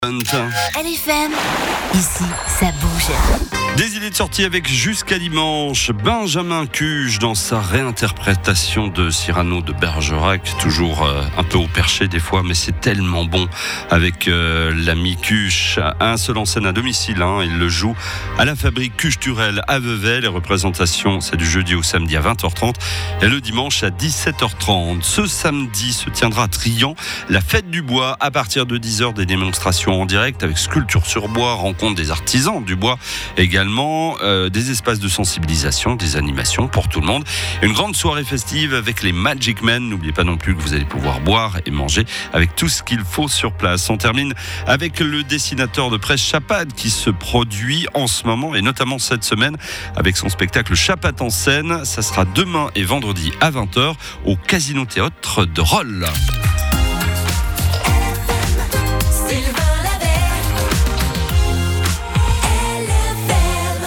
LFM, ici ça bouge. Des idées de sortie avec Jusqu'à dimanche. Benjamin Cuge dans sa réinterprétation de Cyrano de Bergerac, toujours un peu au perché des fois, mais c'est tellement bon avec l'ami Cuche. Un seul en scène à domicile, il le joue à la fabrique Cuche-Turel à Vevey. Les représentations, c'est du jeudi au samedi à 20h30 et le dimanche à 17h30. Ce samedi se tiendra à Trian la fête du bois à partir de 10h, des démonstrations en direct avec sculpture sur bois, rencontre des artisans du bois, également des espaces de sensibilisation, des animations pour tout le monde. Une grande soirée festive avec les Magic Men. N'oubliez pas non plus que vous allez pouvoir boire et manger avec tout ce qu'il faut sur place. On termine avec le dessinateur de presse Chapat qui se produit en ce moment et notamment cette semaine avec son spectacle Chapat en scène. Ça sera demain et vendredi à 20h au Casino Théâtre de Rolle.